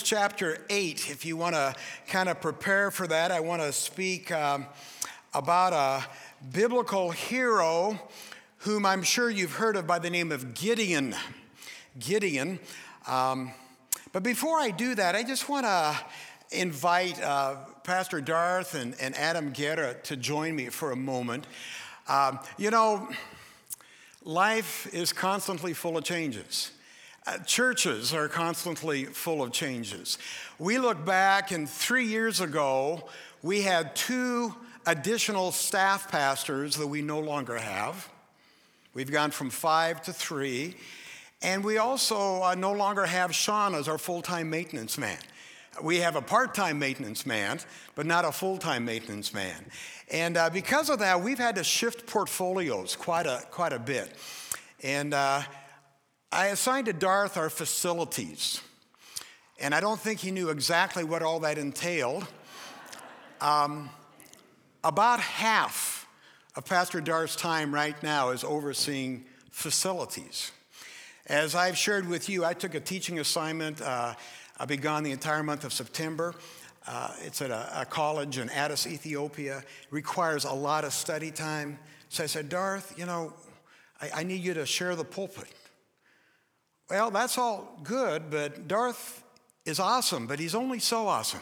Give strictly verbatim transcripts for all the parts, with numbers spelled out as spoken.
chapter eight. If you want to kind of prepare for that, I want to speak um, about a biblical hero whom I'm sure you've heard of by the name of Gideon. Gideon. Um, but before I do that, I just want to invite uh, Pastor Darth and, and Adam Guerra to join me for a moment. Um, you know, life is constantly full of changes. Uh, churches are constantly full of changes. We look back, and three years ago, we had two additional staff pastors that we no longer have. We've gone from five to three. And we also uh, no longer have Sean as our full-time maintenance man. We have a part-time maintenance man, but not a full-time maintenance man. And uh, because of that, we've had to shift portfolios quite a, quite a bit. And uh, I assigned to Darth our facilities. And I don't think he knew exactly what all that entailed. Um, about half of Pastor Darth's time right now is overseeing facilities. As I've shared with you, I took a teaching assignment. Uh, I'll be gone the entire month of September. Uh, it's at a, a college in Addis, Ethiopia. It requires a lot of study time. So I said, Darth, you know, I, I need you to share the pulpit. Well, that's all good, but Darth is awesome, but he's only so awesome.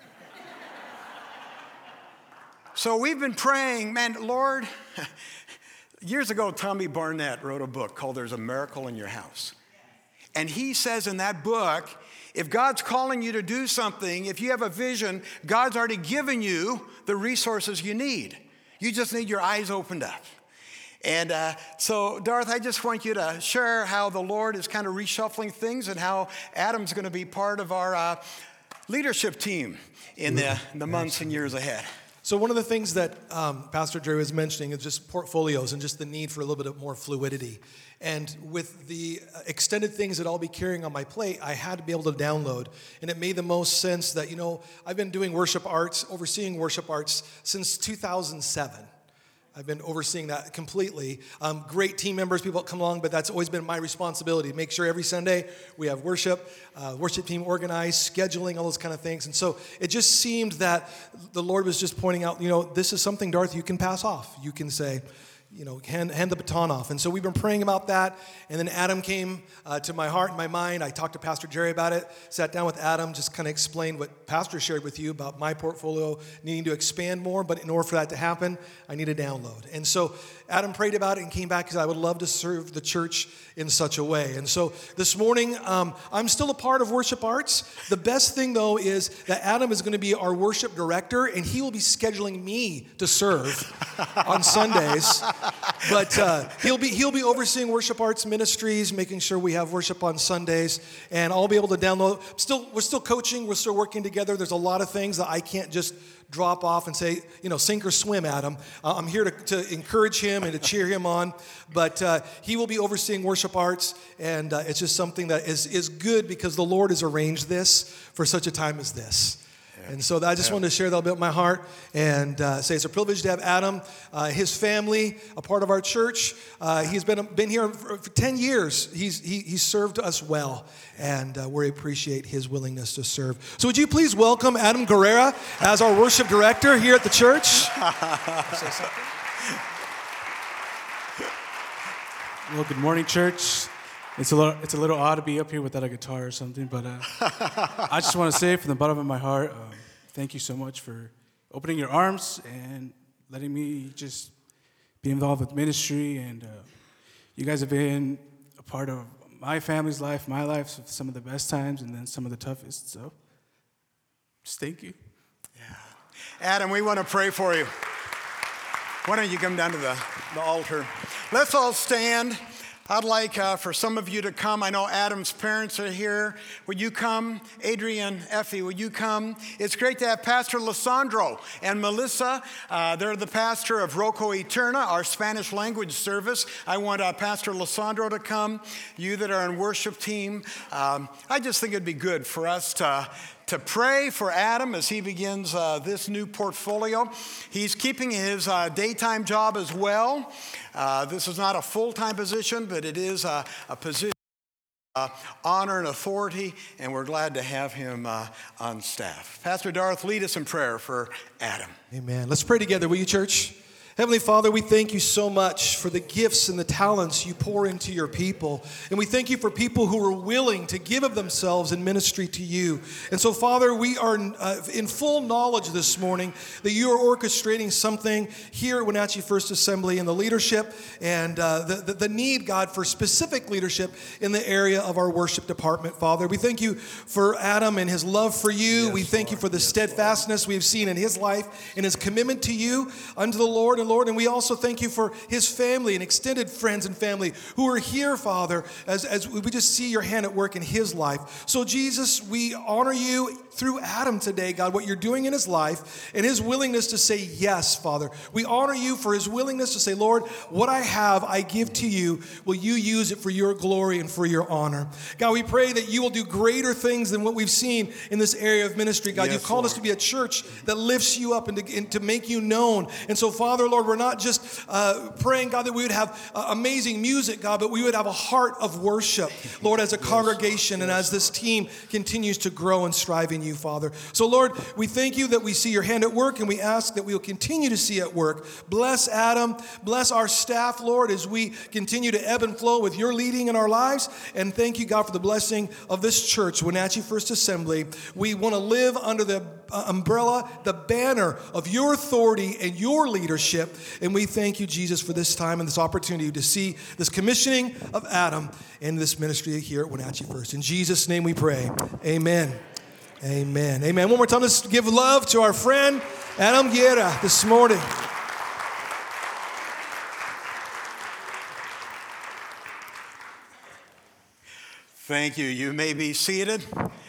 So we've been praying, man, Lord, years ago, Tommy Barnett wrote a book called There's a Miracle in Your House. And he says in that book, if God's calling you to do something, if you have a vision, God's already given you the resources you need. You just need your eyes opened up. And uh, so, Darth, I just want you to share how the Lord is kind of reshuffling things and how Adam's going to be part of our uh, leadership team in the, the months and years ahead. So one of the things that um, Pastor Jerry was mentioning is just portfolios and just the need for a little bit more fluidity. And with the extended things that I'll be carrying on my plate, I had to be able to download. And it made the most sense that, you know, I've been doing worship arts, overseeing worship arts since two thousand seven. I've been overseeing that completely. Um, great team members, people that come along, but that's always been my responsibility. Make sure every Sunday we have worship, uh, worship team organized, scheduling, all those kind of things. And so it just seemed that the Lord was just pointing out, you know, this is something, Darth, you can pass off. You can say, you know, hand, hand the baton off. And so we've been praying about that. And then Adam came uh, to my heart and my mind. I talked to Pastor Jerry about it, sat down with Adam, just kind of explained what Pastor shared with you about my portfolio needing to expand more. But in order for that to happen, I need a download. And so Adam prayed about it and came back because I would love to serve the church in such a way. And so this morning, um, I'm still a part of Worship Arts. The best thing, though, is that Adam is going to be our worship director, and he will be scheduling me to serve on Sundays. But uh, he'll be he'll be overseeing Worship Arts Ministries, making sure we have worship on Sundays, and I'll be able to download. Still, we're still coaching. We're still working together. There's a lot of things that I can't just drop off and say, you know, sink or swim, Adam. Uh, I'm here to, to encourage him and to cheer him on. But uh, he will be overseeing Worship Arts, and uh, it's just something that is is good because the Lord has arranged this for such a time as this. And so I just wanted to share that a bit with my heart and uh, say it's a privilege to have Adam, uh, his family, a part of our church. Uh, he's been been here for, for ten years. He's he, he's served us well, and uh, we appreciate his willingness to serve. So would you please welcome Adam Guerra as our worship director here at the church? Say something. Well, good morning, church. It's a little, it's a little odd to be up here without a guitar or something, but uh, I just want to say from the bottom of my heart, um, thank you so much for opening your arms and letting me just be involved with ministry. And uh, you guys have been a part of my family's life, my life, some of the best times and then some of the toughest. So just thank you. Yeah. Adam, we want to pray for you. Why don't you come down to the, the altar? Let's all stand. I'd like uh, for some of you to come. I know Adam's parents are here. Would you come? Adrian, Effie, would you come? It's great to have Pastor Lissandro and Melissa. Uh, they're the pastor of Roco Eterna, our Spanish language service. I want uh, Pastor Lissandro to come. You that are on worship team. Um, I just think it'd be good for us to to pray for Adam as he begins uh, this new portfolio. He's keeping his uh, daytime job as well. Uh, this is not a full-time position, but it is a, a position Uh, honor and authority, and we're glad to have him uh, on staff. Pastor Darth, lead us in prayer for Adam. Amen. Let's pray together, will you, church? Heavenly Father, we thank you so much for the gifts and the talents you pour into your people. And we thank you for people who are willing to give of themselves in ministry to you. And so, Father, we are uh, in full knowledge this morning that you are orchestrating something here at Wenatchee First Assembly in the leadership and uh, the, the, the need, God, for specific leadership in the area of our worship department, Father. We thank you for Adam and his love for you. Yes, we thank Lord. you for the yes, steadfastness Lord. we've seen in his life and his commitment to you, unto the Lord and Lord, and we also thank you for his family and extended friends and family who are here, Father, as, as we just see your hand at work in his life. So, Jesus, we honor you through Adam today, God, what you're doing in his life and his willingness to say yes, Father. We honor you for his willingness to say, Lord, what I have, I give to you. Will you use it for your glory and for your honor? God, we pray that you will do greater things than what we've seen in this area of ministry. God, yes, you've called Lord. us to be a church that lifts you up and to, and to make you known. And so, Father, Lord, we're not just uh, praying, God, that we would have uh, amazing music, God, but we would have a heart of worship, Lord, as a yes. congregation and as this team continues to grow and strive in you, Father. So, Lord, we thank you that we see your hand at work, and we ask that we will continue to see at work. Bless Adam. Bless our staff, Lord, as we continue to ebb and flow with your leading in our lives. And thank you, God, for the blessing of this church, Wenatchee First Assembly. We want to live under the uh, umbrella, the banner of your authority and your leadership. And we thank you, Jesus, for this time and this opportunity to see this commissioning of Adam in this ministry here at Wenatchee First. In Jesus' name we pray. Amen. Amen. Amen. One more time, let's give love to our friend Adam Guerra this morning. Thank you. You may be seated.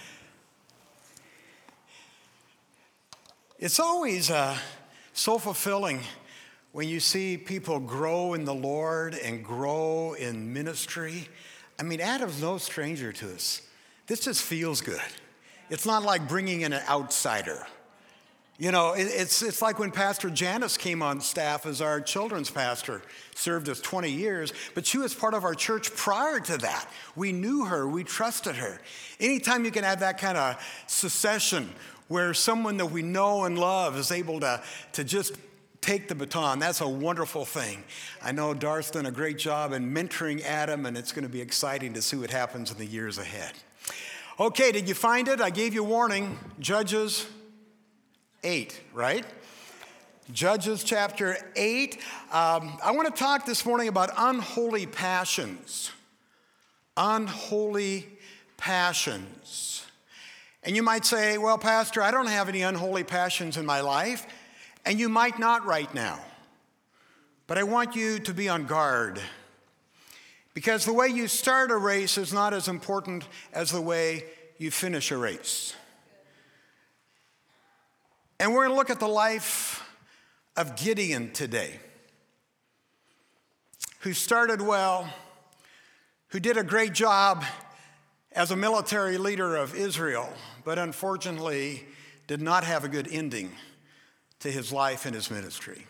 It's always uh, so fulfilling when you see people grow in the Lord and grow in ministry. I mean, Adam's no stranger to us. This just feels good. It's not like bringing in an outsider. You know, it, it's it's like when Pastor Janice came on staff as our children's pastor, served us twenty years, but she was part of our church prior to that. We knew her, we trusted her. Anytime you can have that kind of succession where someone that we know and love is able to, to just take the baton, that's a wonderful thing. I know Darth's done a great job in mentoring Adam, and it's going to be exciting to see what happens in the years ahead. Okay, did you find it? I gave you warning. Judges eight, right? Judges chapter eight. Um, I want to talk this morning about unholy passions. Unholy passions. And you might say, well, Pastor, I don't have any unholy passions in my life. And you might not right now. But I want you to be on guard. Because the way you start a race is not as important as the way you finish a race. And we're going to look at the life of Gideon today, who started well, who did a great job as a military leader of Israel, but unfortunately did not have a good ending to his life and his ministry.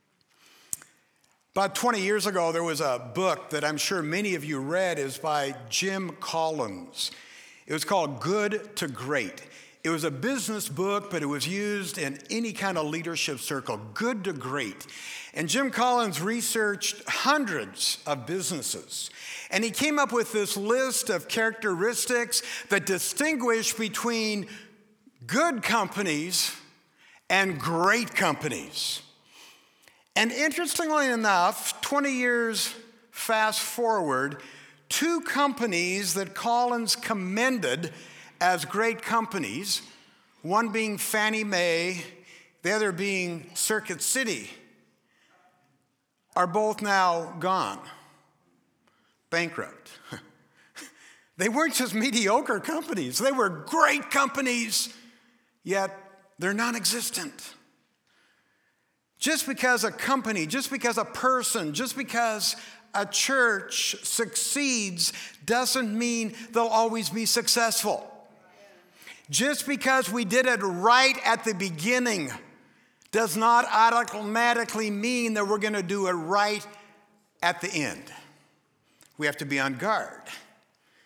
About twenty years ago, there was a book that I'm sure many of you read. It was by Jim Collins. It was called Good to Great. It was a business book, but it was used in any kind of leadership circle, Good to Great. And Jim Collins researched hundreds of businesses. And he came up with this list of characteristics that distinguish between good companies and great companies. And interestingly enough, twenty years fast forward, two companies that Collins commended as great companies, one being Fannie Mae, the other being Circuit City, are both now gone, bankrupt. They weren't just mediocre companies, they were great companies, yet they're non-existent. Just because a company, just because a person, just because a church succeeds doesn't mean they'll always be successful. Just because we did it right at the beginning does not automatically mean that we're going to do it right at the end. We have to be on guard.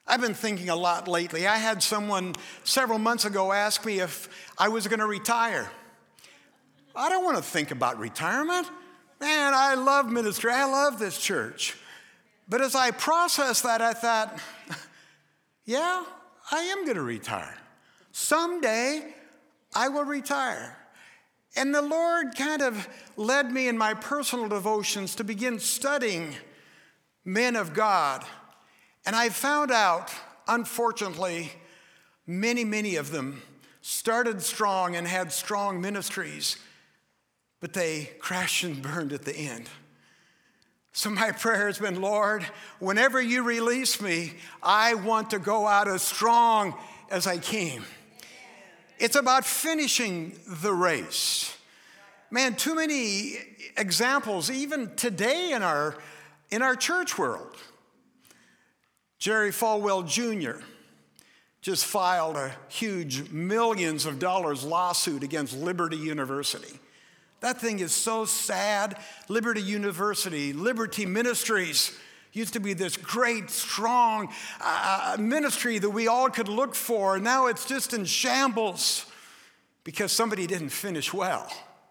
I've been thinking a lot lately. I had someone several months ago ask me if I was going to retire. I don't want to think about retirement. Man, I love ministry. I love this church. But as I processed that, I thought, yeah, I am going to retire. Someday, I will retire. And the Lord kind of led me in my personal devotions to begin studying men of God. And I found out, unfortunately, many, many of them started strong and had strong ministries, but they crashed and burned at the end. So my prayer has been, Lord, whenever you release me, I want to go out as strong as I came. It's about finishing the race. Man, too many examples, even today in our, in our church world. Jerry Falwell Junior just filed a huge millions of dollars lawsuit against Liberty University. That thing is so sad. Liberty University, Liberty Ministries used to be this great, strong uh, ministry that we all could look for. Now it's just in shambles because somebody didn't finish well.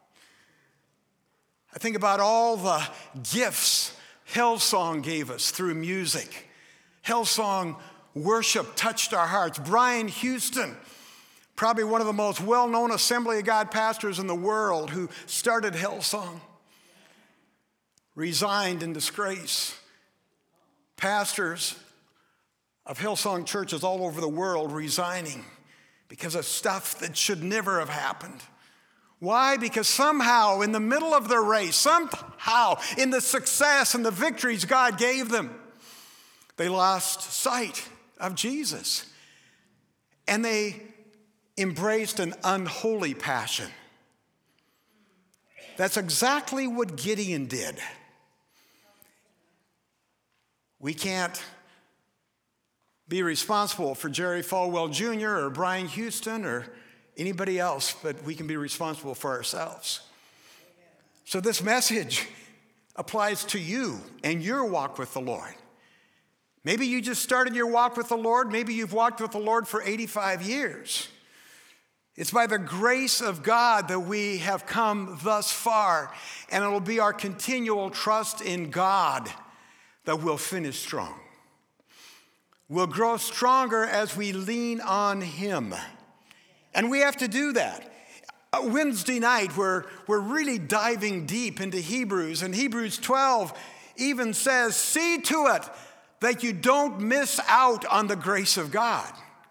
I think about all the gifts Hillsong gave us through music. Hillsong worship touched our hearts. Brian Houston, probably one of the most well-known Assembly of God pastors in the world, who started Hillsong, resigned in disgrace. Pastors of Hillsong churches all over the world resigning because of stuff that should never have happened. Why? Because somehow in the middle of their race, somehow in the success and the victories God gave them, they lost sight of Jesus. And they embraced an unholy passion. That's exactly what Gideon did. We can't be responsible for Jerry Falwell Junior or Brian Houston or anybody else, but we can be responsible for ourselves. So this message applies to you and your walk with the Lord. Maybe you just started your walk with the Lord. Maybe you've walked with the Lord for eighty-five years. It's by the grace of God that we have come thus far, and it'll be our continual trust in God that we'll finish strong. We'll grow stronger as we lean on Him. And we have to do that. Wednesday night, we're, we're really diving deep into Hebrews, and Hebrews twelve even says, see to it that you don't miss out on the grace of God.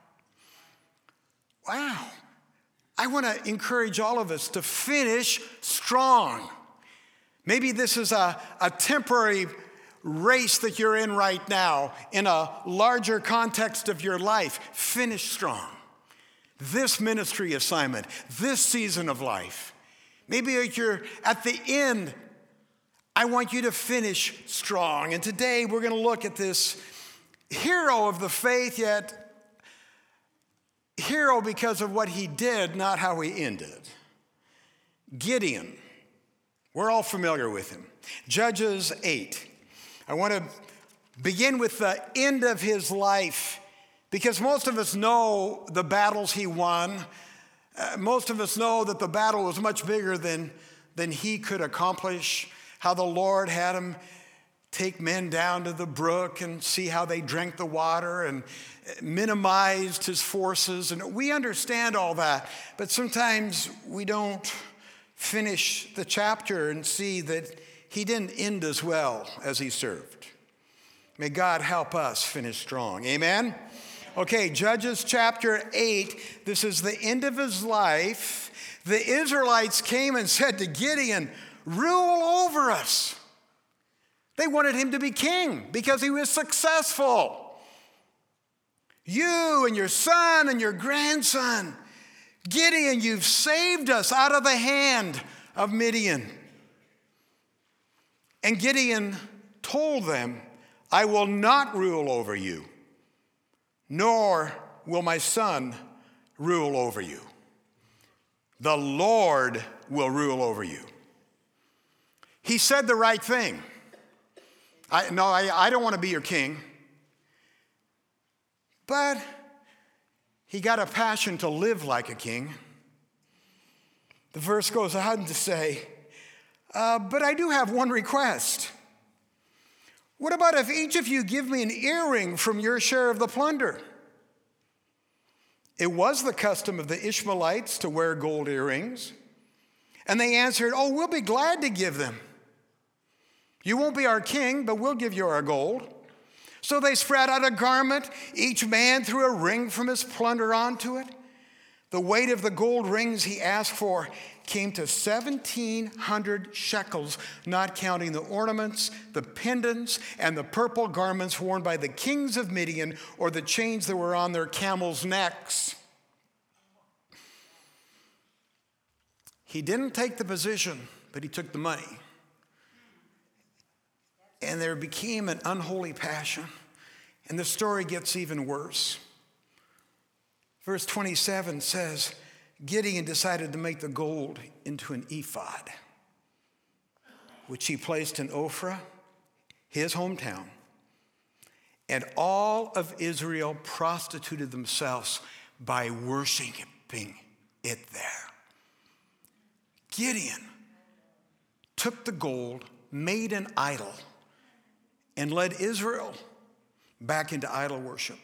Wow. I want to encourage all of us to finish strong. Maybe this is a, a temporary race that you're in right now. In a larger context of your life, finish strong. This ministry assignment, this season of life. Maybe you're at the end. I want you to finish strong. And today we're going to look at this hero of the faith, yet hero because of what he did, not how he ended. Gideon. We're all familiar with him. Judges eight. I want to begin with the end of his life because most of us know the battles he won. Uh, most of us know that the battle was much bigger than, than he could accomplish, how the Lord had him take men down to the brook and see how they drank the water and minimized his forces. And we understand all that, but sometimes we don't finish the chapter and see that he didn't end as well as he served. May God help us finish strong. Amen? Okay, Judges chapter eight. This is the end of his life. The Israelites came and said to Gideon, rule over us. They wanted him to be king because he was successful. You and your son and your grandson. Gideon, you've saved us out of the hand of Midian. And Gideon told them, I will not rule over you, nor will my son rule over you. The Lord will rule over you. He said the right thing. I, no, I, I don't want to be your king. But he got a passion to live like a king. The verse goes on to say, uh, but I do have one request. What about if each of you give me an earring from your share of the plunder? It was the custom of the Ishmaelites to wear gold earrings. And they answered, oh, we'll be glad to give them. You won't be our king, but we'll give you our gold. So they spread out a garment. Each man threw a ring from his plunder onto it. The weight of the gold rings he asked for came to seventeen hundred shekels, not counting the ornaments, the pendants, and the purple garments worn by the kings of Midian, or the chains that were on their camels' necks. He didn't take the position, but he took the money. And there became an unholy passion. And the story gets even worse. Verse twenty-seven says, Gideon decided to make the gold into an ephod, which he placed in Ophrah, his hometown. And all of Israel prostituted themselves by worshiping it there. Gideon took the gold, made an idol, and led Israel back into idol worship.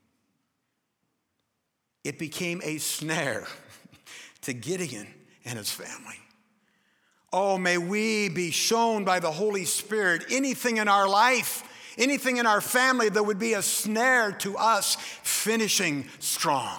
It became a snare to Gideon and his family. Oh, may we be shown by the Holy Spirit anything in our life, anything in our family that would be a snare to us finishing strong.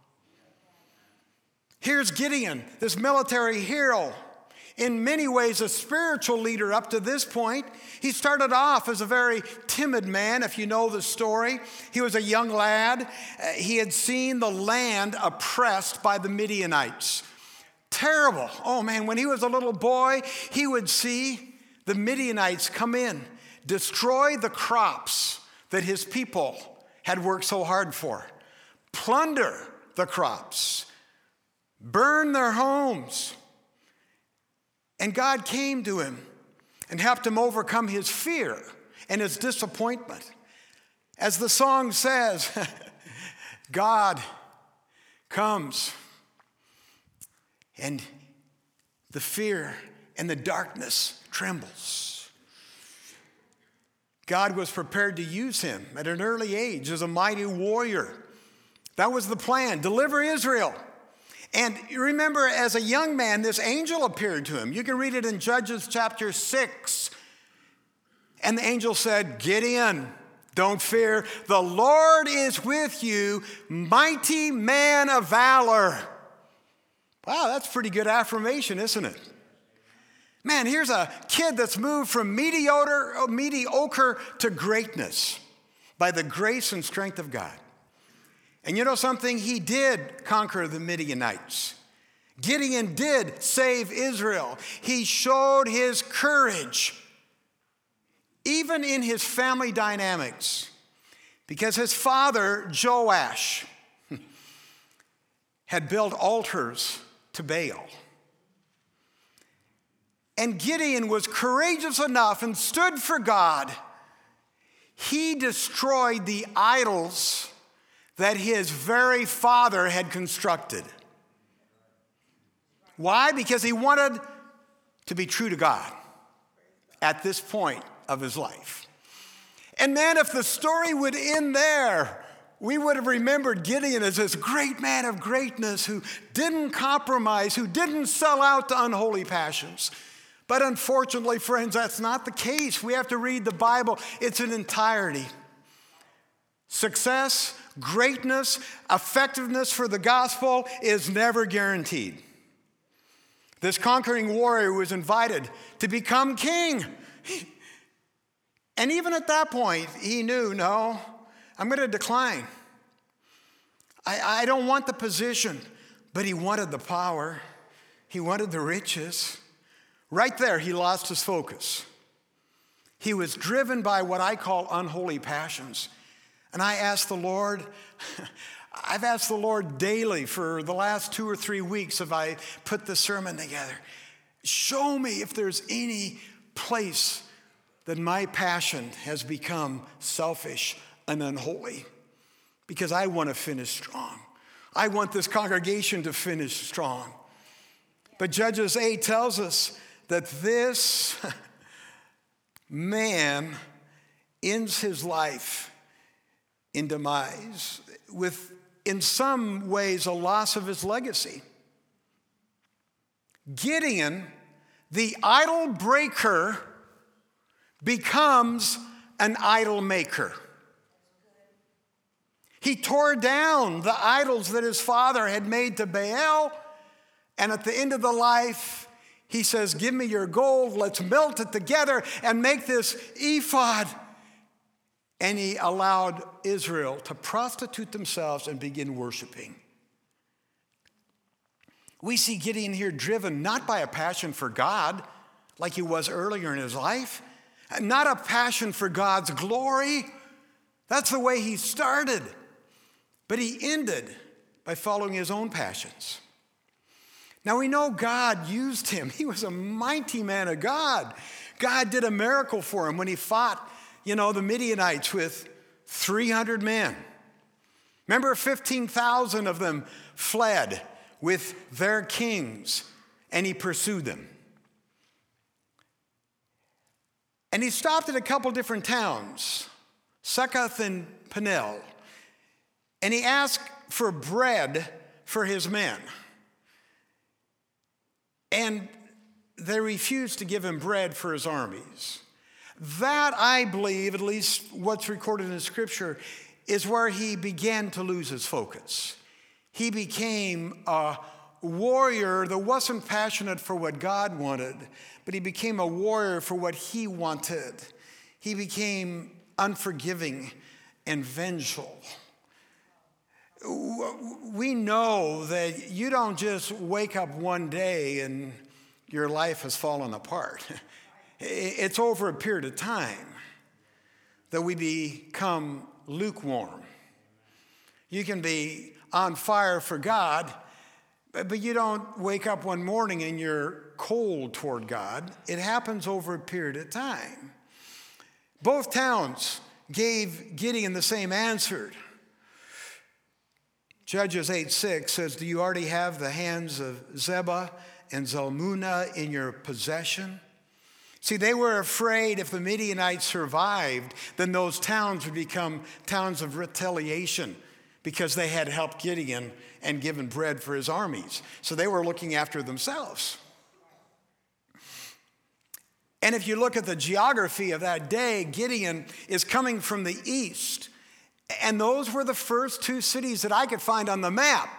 Here's Gideon, this military hero, in many ways a spiritual leader up to this point. He started off as a very timid man, if you know the story. He was a young lad. Uh, he had seen the land oppressed by the Midianites. Terrible. Oh man, when he was a little boy, he would see the Midianites come in, destroy the crops that his people had worked so hard for, plunder the crops, burn their homes. And God came to him and helped him overcome his fear and his disappointment. As the song says, God comes and the fear and the darkness trembles. God was prepared to use him at an early age as a mighty warrior. That was the plan, deliver Israel. And you remember, as a young man, this angel appeared to him. You can read it in Judges chapter six. And the angel said, Gideon, don't fear. The Lord is with you, mighty man of valor. Wow, that's pretty good affirmation, isn't it? Man, here's a kid that's moved from mediocre, mediocre to greatness by the grace and strength of God. And you know something? He did conquer the Midianites. Gideon did save Israel. He showed his courage, even in his family dynamics, because his father, Joash, had built altars to Baal. And Gideon was courageous enough and stood for God. He destroyed the idols that his very father had constructed. Why? Because he wanted to be true to God at this point of his life. And man, if the story would end there, we would have remembered Gideon as this great man of greatness who didn't compromise, who didn't sell out to unholy passions. But unfortunately, friends, that's not the case. We have to read the Bible. It's an entirety. Success, greatness, effectiveness for the gospel is never guaranteed. This conquering warrior was invited to become king. And even at that point, he knew, no, I'm going to decline. I, I don't want the position, but he wanted the power. He wanted the riches. Right there, he lost his focus. He was driven by what I call unholy passions. And I asked the Lord, I've asked the Lord daily for the last two or three weeks as I put the sermon together, show me if there's any place that my passion has become selfish and unholy. because I want to finish strong. I want this congregation to finish strong. But Judges eight tells us that this man ends his life in demise, with, in some ways, a loss of his legacy. Gideon, the idol breaker, becomes an idol maker. He tore down the idols that his father had made to Baal, and at the end of the life, he says, give me your gold, let's melt it together and make this ephod. And he allowed Israel to prostitute themselves and begin worshiping. We see Gideon here driven not by a passion for God, like he was earlier in his life, not a passion for God's glory. That's the way he started. But he ended by following his own passions. Now we know God used him. He was a mighty man of God. God did a miracle for him when he fought, you know, the Midianites with three hundred men. Remember, fifteen thousand of them fled with their kings, and he pursued them. And he stopped at a couple different towns, Succoth and Peniel, and he asked for bread for his men. And they refused to give him bread for his armies. That, I believe, at least what's recorded in Scripture, is where he began to lose his focus. He became a warrior that wasn't passionate for what God wanted, but he became a warrior for what he wanted. He became unforgiving and vengeful. We know that you don't just wake up one day and your life has fallen apart. It's over a period of time that we become lukewarm. You can be on fire for God, but you don't wake up one morning and you're cold toward God. It happens over a period of time. Both towns gave Gideon the same answer. Judges eight six says, do you already have the hands of Zebah and Zalmunna in your possession? See, they were afraid if the Midianites survived, then those towns would become towns of retaliation because they had helped Gideon and given bread for his armies. So they were looking after themselves. And if you look at the geography of that day, Gideon is coming from the east. And those were the first two cities that I could find on the map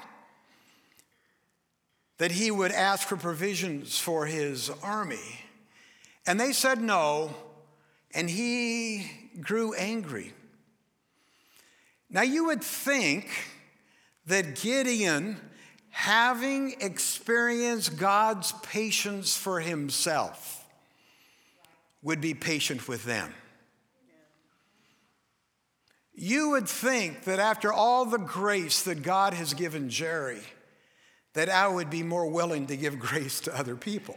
that he would ask for provisions for his army. And they said no, and he grew angry. Now you would think that Gideon, having experienced God's patience for himself, would be patient with them. You would think that after all the grace that God has given Jerry, that I would be more willing to give grace to other people.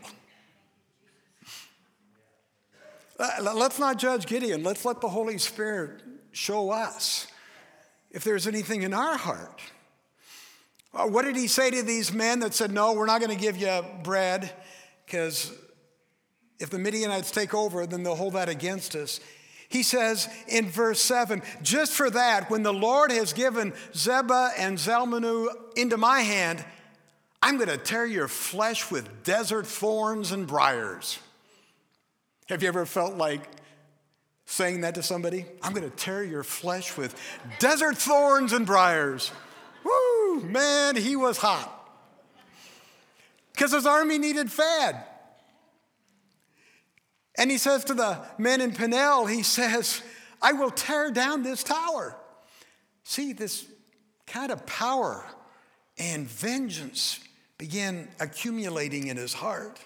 Let's not judge Gideon. Let's let the Holy Spirit show us if there's anything in our heart. What did he say to these men that said, no, we're not going to give you bread because if the Midianites take over, then they'll hold that against us. He says in verse seven, just for that, when the Lord has given Zebah and Zalmunna into my hand, I'm going to tear your flesh with desert thorns and briars. Have you ever felt like saying that to somebody? I'm going to tear your flesh with desert thorns and briars. Woo, man, he was hot. Because his army needed fed. And he says to the men in Peniel, he says, I will tear down this tower. See, this kind of power and vengeance began accumulating in his heart.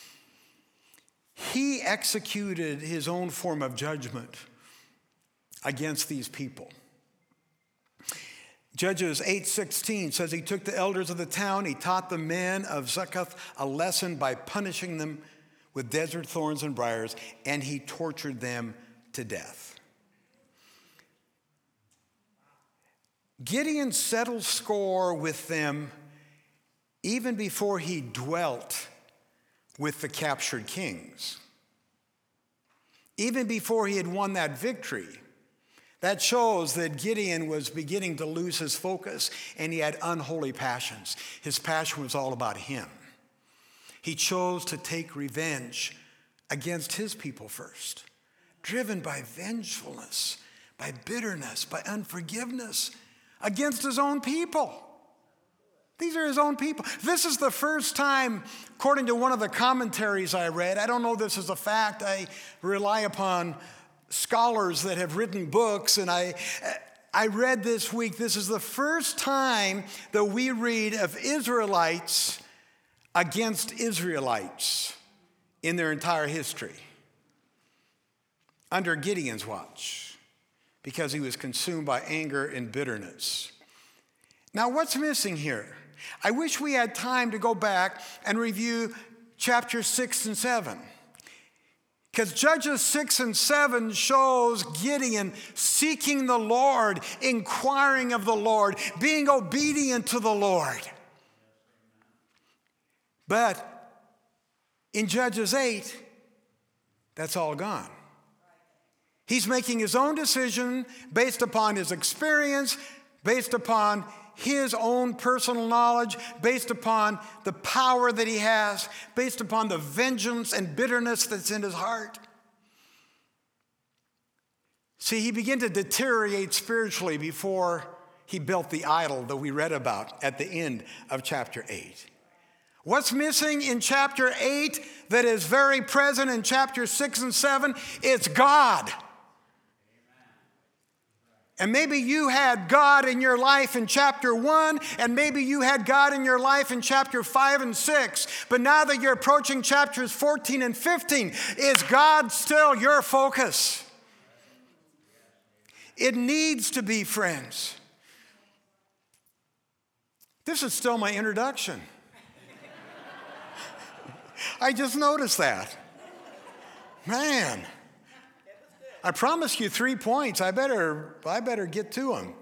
He executed his own form of judgment against these people. Judges eight sixteen says he took the elders of the town, he taught the men of Succoth a lesson by punishing them with desert thorns and briars, and he tortured them to death. Gideon settled score with them even before he dwelt with the captured kings. Even before he had won that victory. That shows that Gideon was beginning to lose his focus and he had unholy passions. His passion was all about him. He chose to take revenge against his people first, driven by vengefulness, by bitterness, by unforgiveness against his own people. These are his own people. This is the first time, according to one of the commentaries I read, I don't know this is a fact, I rely upon scholars that have written books, and I, I read this week, this is the first time that we read of Israelites against Israelites in their entire history under Gideon's watch, because he was consumed by anger and bitterness. Now, what's missing here? I wish we had time to go back and review chapters six and seven. Because Judges six and seven shows Gideon seeking the Lord, inquiring of the Lord, being obedient to the Lord. But in Judges eight, that's all gone. He's making his own decision based upon his experience, based upon his own personal knowledge, based upon the power that he has, based upon the vengeance and bitterness that's in his heart. See, he began to deteriorate spiritually before he built the idol that we read about at the end of chapter eight. What's missing in chapter eight that is very present in chapter six and seven? It's God. And maybe you had God in your life in chapter one, and maybe you had God in your life in chapter five and six. But now that you're approaching chapters fourteen and fifteen, is God still your focus? It needs to be, friends. This is still my introduction. I just noticed that. Man. I promised you three points. I better, I better get to them.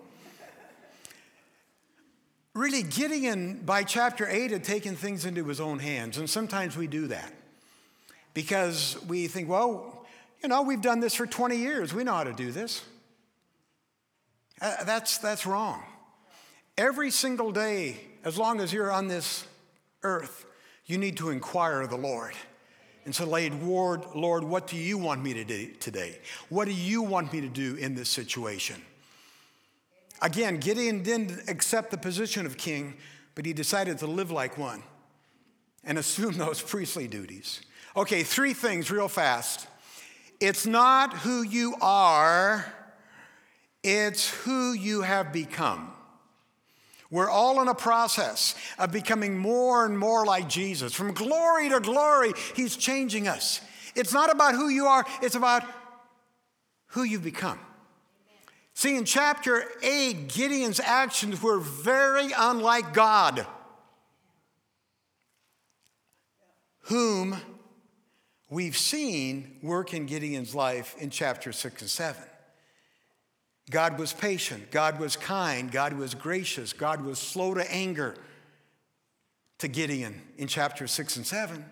Really, Gideon, by chapter eight, had taken things into his own hands. And sometimes we do that because we think, well, you know, we've done this for twenty years. We know how to do this. Uh, that's, that's wrong. Every single day, as long as you're on this earth, you need to inquire of the Lord. And so, Lord, Lord, what do you want me to do today? What do you want me to do in this situation? Again, Gideon didn't accept the position of king, but he decided to live like one and assume those priestly duties. Okay, three things real fast. It's not who you are, it's who you have become. We're all in a process of becoming more and more like Jesus. From glory to glory, he's changing us. It's not about who you are, it's about who you've become. See, in chapter eight, Gideon's actions were very unlike God, whom we've seen work in Gideon's life in chapter six and seven. God was patient, God was kind, God was gracious, God was slow to anger to Gideon in chapter six and seven.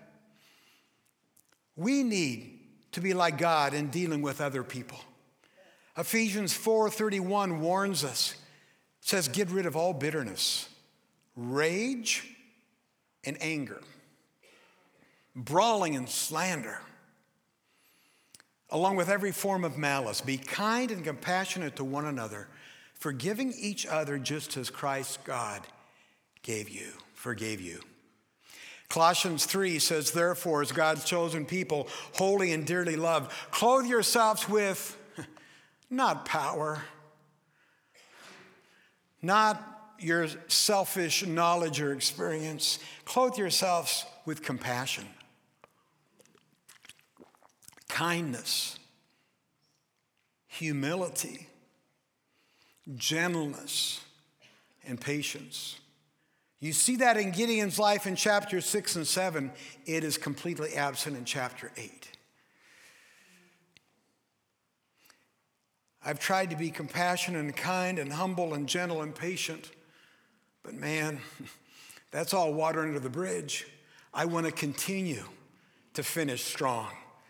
We need to be like God in dealing with other people. Ephesians four thirty-one warns us, it says, get rid of all bitterness, rage, and anger, brawling and slander, along with every form of malice. Be kind and compassionate to one another, forgiving each other just as Christ God gave you, forgave you. Colossians three says, therefore, as God's chosen people, holy and dearly loved, clothe yourselves with not power, not your selfish knowledge or experience. Clothe yourselves with compassion, kindness, humility, gentleness, and patience. You see that in Gideon's life in chapter six and seven. It is completely absent in chapter eight. I've tried to be compassionate and kind and humble and gentle and patient. But man, that's all water under the bridge. I want to continue to finish strong.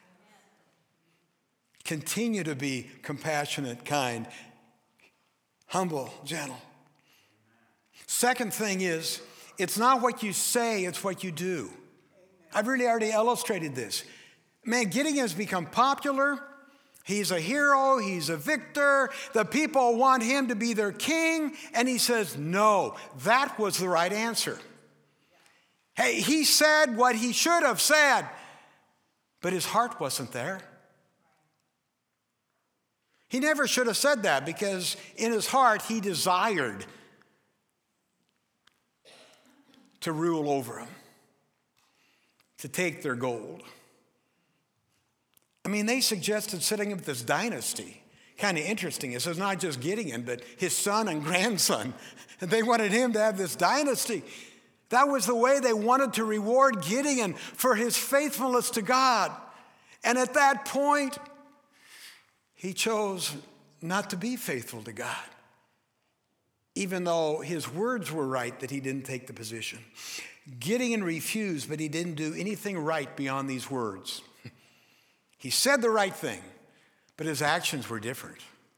Continue to be compassionate, kind, humble, gentle. Second thing is, it's not what you say, it's what you do. I've really already illustrated this. Man, Gideon has become popular. He's a hero. He's a victor. The people want him to be their king. And he says, no, that was the right answer. Hey, he said what he should have said, but his heart wasn't there. He never should have said that because in his heart he desired to rule over them, to take their gold. I mean, they suggested setting up this dynasty. Kind of interesting. It says not just Gideon, but his son and grandson. And they wanted him to have this dynasty. That was the way they wanted to reward Gideon for his faithfulness to God. And at that point, he chose not to be faithful to God, even though his words were right that he didn't take the position. Gideon refused, but he didn't do anything right beyond these words. He said the right thing, but his actions were different.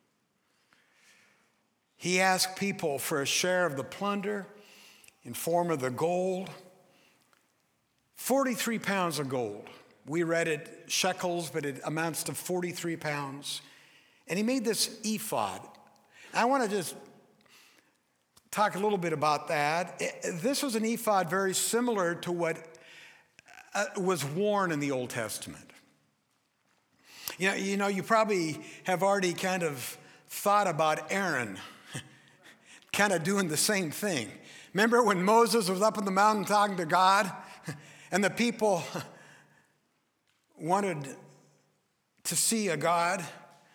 He asked people for a share of the plunder in form of the gold. forty-three pounds of gold. We read it shekels, but it amounts to forty-three pounds. And he made this ephod. I want to just talk a little bit about that. This was an ephod very similar to what was worn in the Old Testament. You know, you know, you probably have already kind of thought about Aaron kind of doing the same thing. Remember when Moses was up on the mountain talking to God and the people wanted to see a God,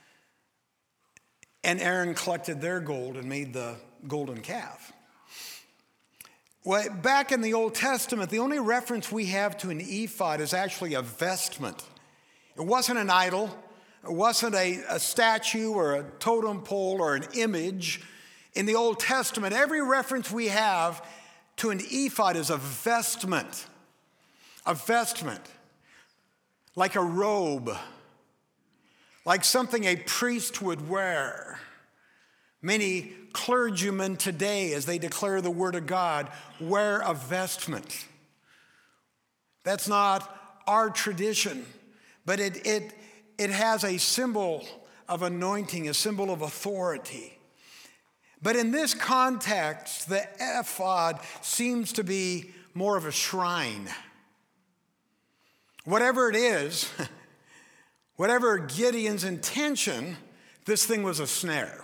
and Aaron collected their gold and made the golden calf. Well, back in the Old Testament, the only reference we have to an ephod is actually a vestment. It wasn't an idol. It wasn't a, a statue or a totem pole or an image. In the Old Testament, every reference we have to an ephod is a vestment. A vestment. Like a robe. Like something a priest would wear. Many clergymen today, as they declare the word of God, wear a vestment. That's not our tradition, but it, it, it has a symbol of anointing, a symbol of authority. But in this context, the ephod seems to be more of a shrine. Whatever it is, whatever Gideon's intention, this thing was a snare.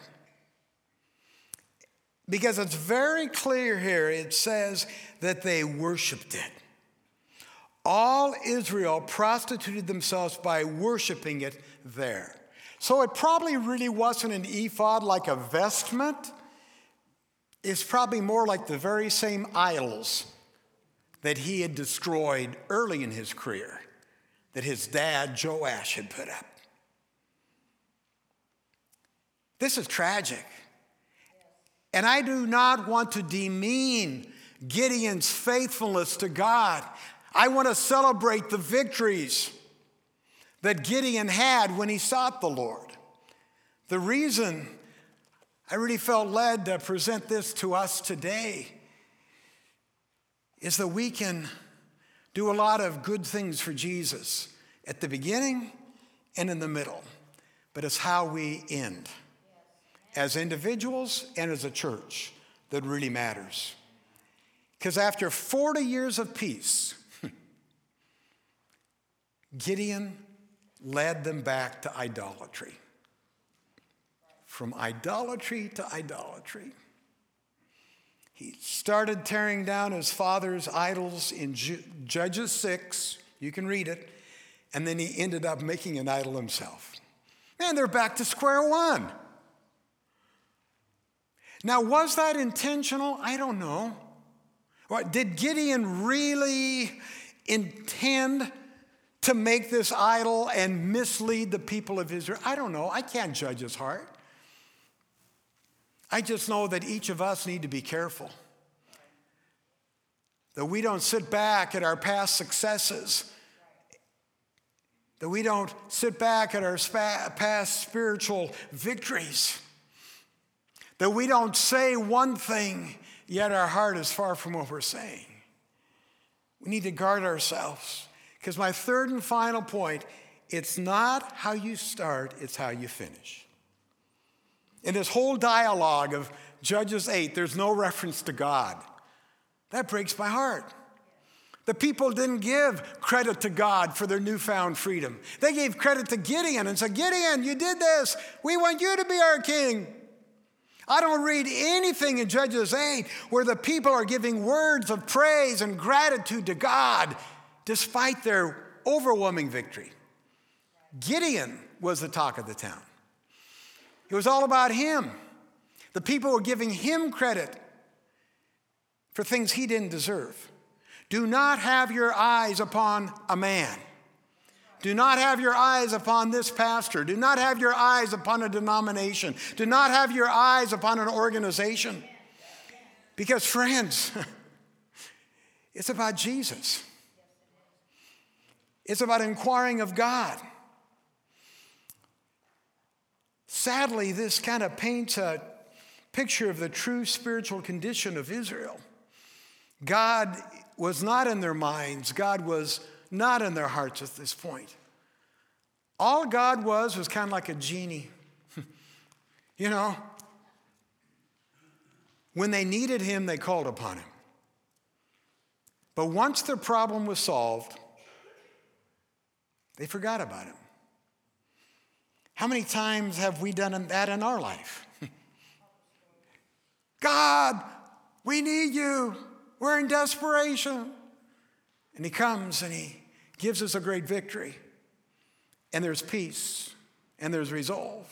Because it's very clear here, it says that they worshiped it. All Israel prostituted themselves by worshiping it there. So it probably really wasn't an ephod like a vestment. It's probably more like the very same idols that he had destroyed early in his career, that his dad, Joash, had put up. This is tragic. And I do not want to demean Gideon's faithfulness to God. I want to celebrate the victories that Gideon had when he sought the Lord. The reason I really felt led to present this to us today is that we can do a lot of good things for Jesus at the beginning and in the middle, but it's how we end as individuals and as a church that really matters. Because after forty years of peace, Gideon led them back to idolatry. From idolatry to idolatry. He started tearing down his father's idols in Judges six. You can read it. And then he ended up making an idol himself. Man, they're back to square one. Now, was that intentional? I don't know. What, did Gideon really intend to make this idol and mislead the people of Israel? I don't know. I can't judge his heart. I just know that each of us need to be careful. That we don't sit back at our past successes. That we don't sit back at our spa- past spiritual victories. That we don't say one thing, yet our heart is far from what we're saying. We need to guard ourselves. Because my third and final point, it's not how you start, it's how you finish. In this whole dialogue of Judges eight, there's no reference to God. That breaks my heart. The people didn't give credit to God for their newfound freedom. They gave credit to Gideon and said, Gideon, you did this. We want you to be our king. I don't read anything in Judges eight where the people are giving words of praise and gratitude to God despite their overwhelming victory. Gideon was the talk of the town. It was all about him. The people were giving him credit for things he didn't deserve. Do not have your eyes upon a man. Do not have your eyes upon this pastor. Do not have your eyes upon a denomination. Do not have your eyes upon an organization. Because, friends, it's about Jesus. It's about inquiring of God. Sadly, this kind of paints a picture of the true spiritual condition of Israel. God was not in their minds. God was not in their hearts at this point. All God was was kind of like a genie. You know, when they needed him, they called upon him. But once their problem was solved, they forgot about him. How many times have we done that in our life? God, we need you. We're in desperation. And he comes and he gives us a great victory. And there's peace. And there's resolve.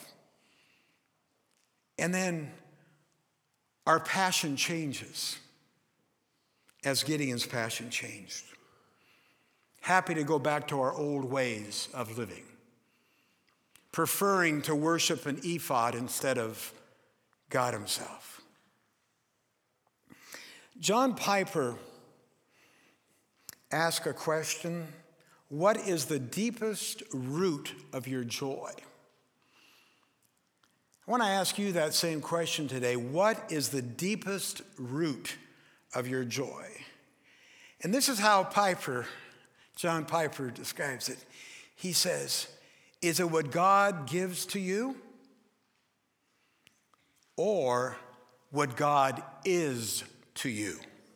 And then our passion changes as Gideon's passion changed. Happy to go back to our old ways of living. Preferring to worship an ephod instead of God himself. John Piper asked a question, what is the deepest root of your joy? I want to ask you that same question today. What is the deepest root of your joy? And this is how Piper, John Piper describes it. He says, is it what God gives to you? Or what God is to you?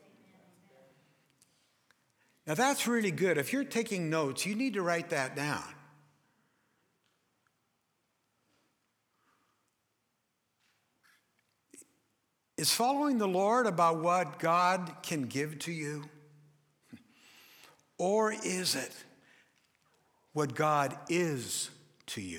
Now that's really good. If you're taking notes, you need to write that down. Is following the Lord about what God can give to you? Or is it what God is to you?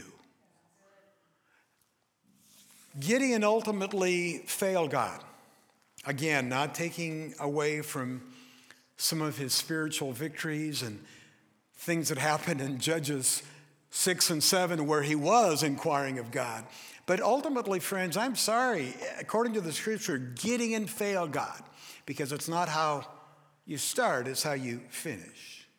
Gideon ultimately failed God. Again, not taking away from some of his spiritual victories and things that happened in Judges six and seven where he was inquiring of God. But ultimately, friends, I'm sorry, according to the scripture, Gideon failed God because it's not how you start, it's how you finish.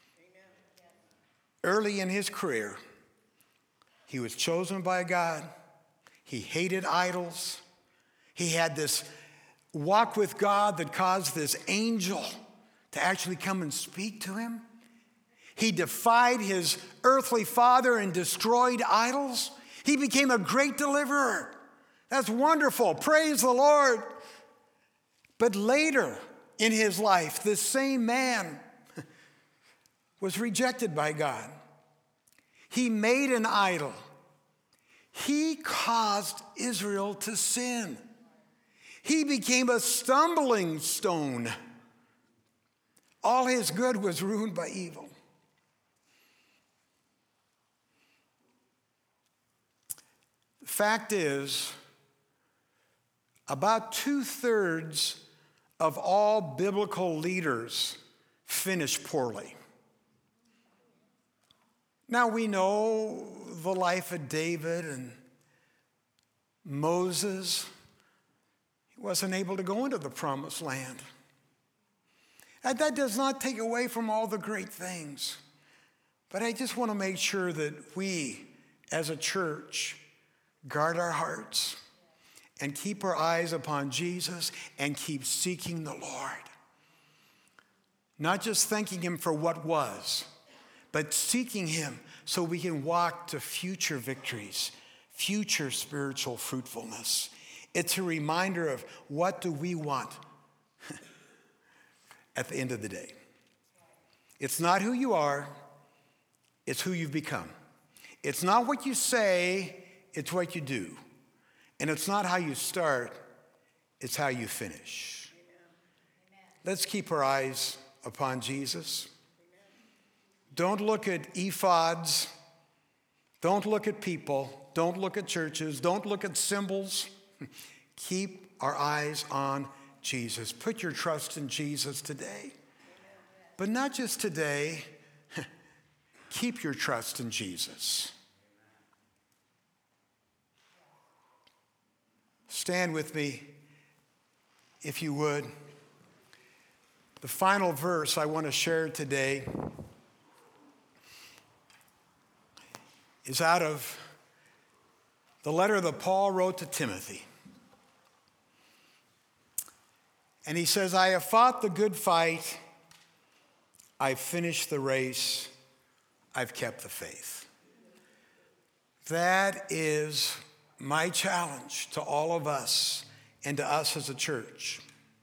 Early in his career, he was chosen by God. He hated idols. He had this walk with God that caused this angel to actually come and speak to him. He defied his earthly father and destroyed idols. He became a great deliverer. That's wonderful. Praise the Lord. But later in his life, this same man was rejected by God. He made an idol. He caused Israel to sin. He became a stumbling stone. All his good was ruined by evil. The fact is, about two-thirds of all biblical leaders finish poorly. Now we know the life of David and Moses, he wasn't able to go into the promised land. And that does not take away from all the great things. But I just want to make sure that we, as a church, guard our hearts and keep our eyes upon Jesus and keep seeking the Lord. Not just thanking him for what was, but seeking him so we can walk to future victories, future spiritual fruitfulness. It's a reminder of what do we want at the end of the day. It's not who you are, it's who you've become. It's not what you say, it's what you do. And it's not how you start, it's how you finish. Let's keep our eyes upon Jesus. Don't look at ephods. Don't look at people. Don't look at churches. Don't look at symbols. Keep our eyes on Jesus. Put your trust in Jesus today. But not just today. Keep your trust in Jesus. Stand with me, if you would. The final verse I want to share today is out of the letter that Paul wrote to Timothy. And he says, I have fought the good fight. I've finished the race. I've kept the faith. That is my challenge to all of us and to us as a church.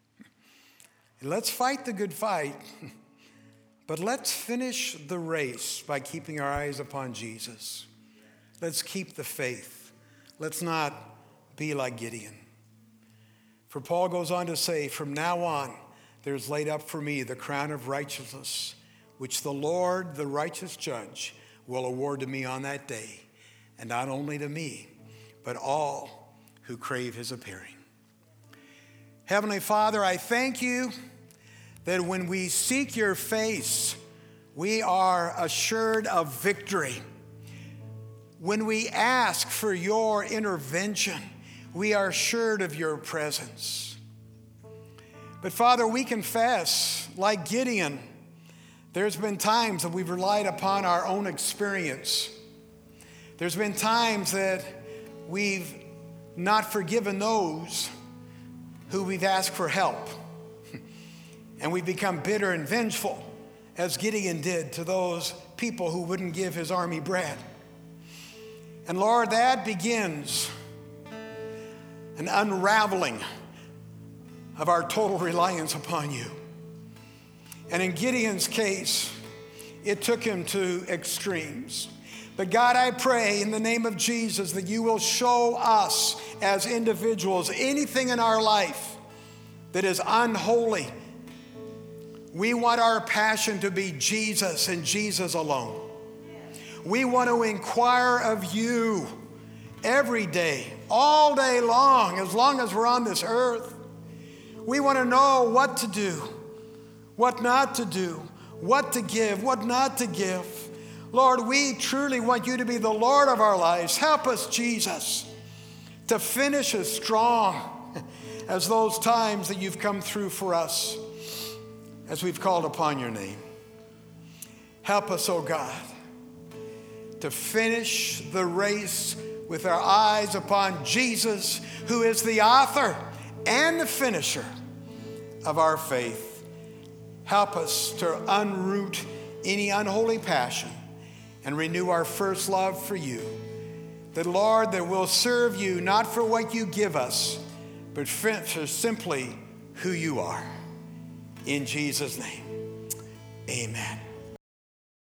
Let's fight the good fight, but let's finish the race by keeping our eyes upon Jesus. Let's keep the faith. Let's not be like Gideon. For Paul goes on to say, from now on, there's laid up for me the crown of righteousness, which the Lord, the righteous judge, will award to me on that day. And not only to me, but all who crave his appearing. Heavenly Father, I thank you that when we seek your face, we are assured of victory. When we ask for your intervention, we are assured of your presence. But Father, we confess, like Gideon, there's been times that we've relied upon our own experience. There's been times that we've not forgiven those who we've asked for help. And we've become bitter and vengeful, as Gideon did to those people who wouldn't give his army bread. And Lord, that begins an unraveling of our total reliance upon you. And in Gideon's case, it took him to extremes. But God, I pray in the name of Jesus that you will show us as individuals anything in our life that is unholy. We want our passion to be Jesus and Jesus alone. We want to inquire of you every day, all day long, as long as we're on this earth. We want to know what to do, what not to do, what to give, what not to give. Lord, we truly want you to be the Lord of our lives. Help us, Jesus, to finish as strong as those times that you've come through for us as we've called upon your name. Help us, oh God, to finish the race with our eyes upon Jesus, who is the author and the finisher of our faith. Help us to unroot any unholy passion and renew our first love for you. That, Lord, that we'll serve you not for what you give us, but for simply who you are. In Jesus' name, amen.